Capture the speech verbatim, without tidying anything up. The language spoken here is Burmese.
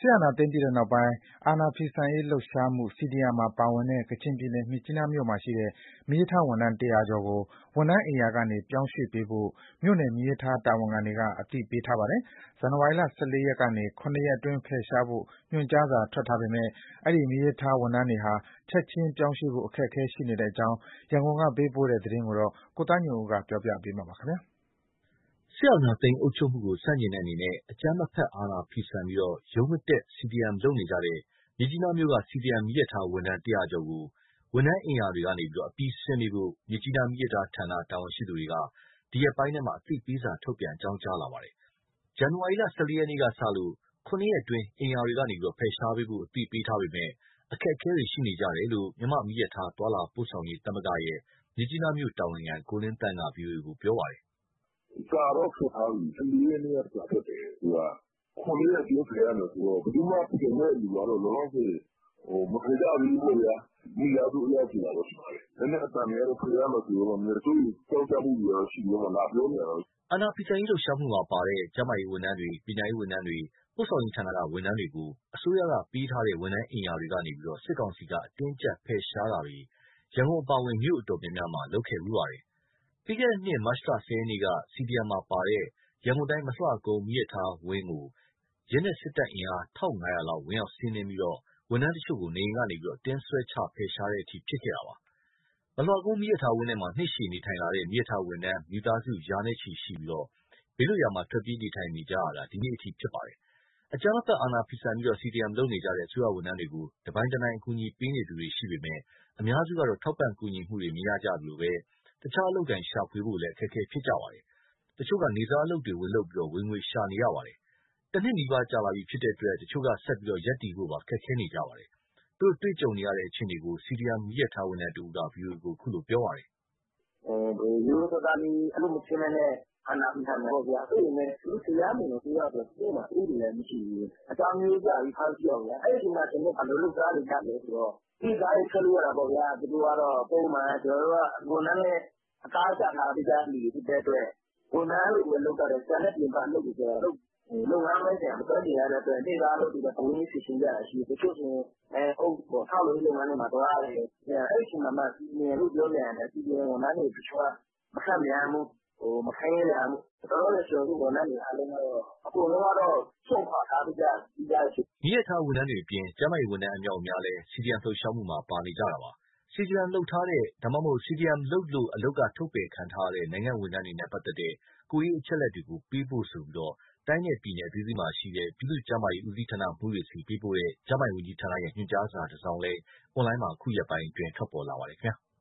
စစ်အာဏာသိမ်းပြီးနောက်ပိုင်း အာဏာဖီဆန်ရေးလှုပ်ရှားမှု စီဒီအမ် မှာပါဝင်တဲ့ ကချင်ပြည်နယ်၊ မြစ်ကြီးနားမြို့မှာရှိတဲ့ မီးရထားဝန်ထမ်း ၁၀၀ ကျော်ကို ဝန်ထမ်းအိမ်ယာကနေ ပြောင်းရွှေ့ပေးဖို့ မြို့နယ်မီးရထားတာဝန်ခံတွေက အသိပေးထားပါတယ်။ ဇန်နဝါရီလ ၁၄ ရက်ကနေ ၇ ရက်အတွင်း ဖယ်ရှားဖို့ ညွှန်ကြားစာထွက်ထားပေမယ့် အဲဒီ မီးရထားဝန်ထမ်းတွေဟာ ချက်ချင်းပြောင်းရွှေ့ဖို့ အခက်အခဲရှိနေတဲ့အကြောင်း ရန်ကုန်ကပေးပို့တဲ့သတင်းကို ကိုသားညွန့်ဦး ပြောပြမှာပါ။စစ်အာဏာသိမ်းအုပ်ချုပ်မှုကို ဆန့်ကျင်တဲ့အနေနဲ့ အကြမ်းမဖက် အာဏာဖီဆန်ပြီး ရုံးမတက် စီဒီအမ် လုပ်နေကြတဲ့ မြစ်ကြီးနားမြို့က စီဒီအမ် မီးရထားဝန်ထမ်း ၁၀၀ ကျော်ကို ဝန်ထမ်းအိမ်ယာတွေကနေ အပြီးဆင်းပေးဖို့ မြစ်ကြီးနားမီးရထားဌာန တာဝန်ရှိသူတွေက ဒီရက်ပိုင်းထဲ အသိပေးစာထုတ်ပြန် အကြောင်းကြားလာပါတယ်။ ဇန်နဝါရီလ ၁၄ ရက်ကစလို့ ၇ ရက်အတွင်း အိမ်ယာတွေကနေ ဖယ်ရှားပေးဖို့ အသိပေးထားပေမယ့် အခက်အခဲတွေ ရှိနေကြတယ်လို့ မြန်မာ့မီးရထား သွားလာပို့ဆောင်ရေးသမဂ္ဂရဲ့ မြစ်ကြီးနားမြို့တာဝန်ခံ ကိုလင်းသန့်က ဗွီအိုအေကို ပြောပါတယ်။ “စာတော့ထွက်ထားပြီ။ ၁၄ ရက်နေ့က စာထွက်တယ်။ ၇ ရက်အတွင်း ဖယ်ရမယ်ဆိုတော့ ဘယ်သူမှ ဖယ်မယ့်သူကတော့ လောလောဆယ် မဖယ်ကြသေးဘူးပေါ့ဗျာ။ မိသားစုအယောက် ၁၀၀ တော့ ရှိပါတယ်။ လက်နက်အသံတွေကတော့ ဖယ်ရမယ်ဆိုတော့ စိုးရိမ်ကြောင့်ကြမှုတွေကတော့ ရှိပြီးတော့ လာပြောနေတာတော့။ ” အာဏာဖီဆန်ရေးလှုပ်ရှားမှုမှာပါတဲ့ ကျန်းမာရေးဝန်ထမ်းတွေ၊ ပညာရေးဝန်ထမ်းတွေ၊ ပို့ဆောင်ရေးဌာနက ဝန်ထမ်းတွေကို အစိုးရကပေးထားတဲ့ ဝန်ထမ်းအိမ်ယာတွေကနေ စစ်ကောင်စီက အတင်းအကျပ် ဖယ်ရှားတာတွေ ရန်ကုန်အပါအဝင် မြို့အတော်များများမှာ လုပ်ခဲ့ဖူးပါတယ်။ ပြီးခဲ့တဲ့နှစ် မတ်လ ၁၀ ရက်နေ့က စီဒီအမ်မှာပါတဲ့ ရန်ကုန်တိုင်း မလှကုန်းမီးရထားဝင်းကို ရဲနဲ့စစ်တပ်အင်အား ၁၅၀၀ လောက် ဝင်ရောက်စီးနင်းပြီး ဝန်ထမ်းတချို့ကို နေအိမ်ကနေ အတင်းဆွဲချ ဖယ်ရှားတဲ့အထိ ဖြစ်ခဲ့တာပါ။ မလှကုန်းမီးရထားဝင်းထဲမှာ နှစ်ရှည်နေထိုင်လာတဲ့ မီးရထားဝန်ထမ်း မိသားစု ရာနဲ့ချီရှိပြီး ဘေးလွတ်ရာမှာ ထွက်ပြေးနေထိုင်နေကြတာ ဒီနေ့အထိ ဖြစ်ပါတယ်။ အကြမ်းမဖက် အာဏာဖီဆန်ပြီး စီဒီအမ်လုပ်နေကြတဲ့ အစိုးရဝန်ထမ်းတွေကို တပိုင်တနိုင် အကူအညီပေးနေသူတွေရှိပေမယ့် အများစုကတော့ ထောက်ပံ့ကူညီမှုတွေ မရကြသလို တခြားအလုပ်အကိုင် ရှာဖွေဖို့လည်း အခက်အခဲဖြစ်ကြပါတယ်။ တချို့က နေ့စားအလုပ်တွေ ဝင်လုပ်ပြီး ဝင်ငွေရှာနေရပါတယ်။ တနှစ်နီးပါးကြာလာပြီဖြစ်တဲ့အတွက် တချို့က ဆက်ပြီး ရပ်တည်ဖို့ပါ ခက်ခဲနေကြပါတယ်။ သူတို့တွေ့ကြုံနေရတဲ့ အခြေအနေကို စီဒီအမ် မီးရထားဝန်ထမ်းတဦးက ဗွီအိုအေကို အခုလိုပြောပါတယ်။ “ရိုးရိုးသားသားလေး အလုပ်မဆင်းဘဲနဲ့ အာဏာဖီဆန်တယ်ပေါ့ဗျာ။ အဲ့ဒီမဲ့ သူတို့တရားမဝင် အစိုးရဆိုတော့ သူတို့မှာ ဥပဒေလည်းမရှိဘူး။ အကြောင်းအမျိုးမျိုးပြပြီး ဖမ်းဆီးတာပေါ့ဗျာ။ အဲ့ဒီအချိန်မှာ ကျနော်တို့ ဘယ်လိုလုပ်စားနေကြလဲဆိုတော့ နေ့စားလေးထွက်လို့ရတာပေါ့ဗျာ။ သူတို့ကတော့ ပုံမှန် ကျနော်တို့က ဝန်ထမ်းနဲ့ အသားကျထားပြီးသားလူတွေ ဖြစ်တဲ့အတွက် ဝန်ထမ်းလိုပဲလုပ်တတ်တယ်။ ကျန်တဲ့ပြင်ပအလုပ်တွေကျတော့ လုပ်ငန်းပိုင်းဆိုင်ရာ မကျွမ်းကျင်ရတဲ့အတွက် နေ့စားအလုပ်တွေပဲ ဝိုင်းပြီးဖြေရှင်းကြတာရှိတယ်။ တချို့ဆိုရင် အုတ်ပေါ့ ဆောက်လုပ်ရေးလုပ်ငန်းတွေမှာ သွားတယ်။ အဲ့ဒီအချိန်မှာမှ စီဒီအမ်လို့ ပြောပြန်တယ်။ စီဒီအမ်ဝန်ထမ်းတွေ တချို့က မခန့်ပြန်ဘူး။ မခိုင်းပြန်ဘူး။ လောလောဆယ် ကျနော်တို့ ဝန်ထမ်းတွေအားလုံးကတော့ အကုန်လုံးကတော့ စွန့်ခွာထားပြီးသားဖြစ်တယ်။ ” မီးရထားဝန်ထမ်းတွေအပြင် ကျန်းမာရေးဝန်ထမ်းအမြောက်အများလည်း စီဒီအမ်လှုပ်ရှားမှုမှာ ပါနေကြတာပါ။ စီဒီအမ်လုပ်ထားတဲ့ ဒါမှမဟုတ် စီဒီအမ်လုပ်လို့ အလုပ်က ထုတ်ပယ်ခံထားရတဲ့ နိုင်ငံဝန်ထမ်းတွေနဲ့ပတ်သက်တဲ့ ကိုယ်ရေးအချက်အလက်တွေကို ပေးပို့ဆိုပြီး တိုင်းနဲ့ပြည်နယ်အသီးသီးမှာရှိတဲ့ ပြည်သူ့ကျန်းမာရေးဦးစီးဌာနမှူးတွေဆီ ပေးပို့တဲ့ ကျန်းမာရေးဝန်ကြီးဌာနရဲ့ ညွှန်ကြားစာတစောင်လည်း အွန်လိုင်းမှာ အခုရက်ပိုင်းအတွင်း ထွက်ပေါ်လာပါတယ်ခင်ဗျာ။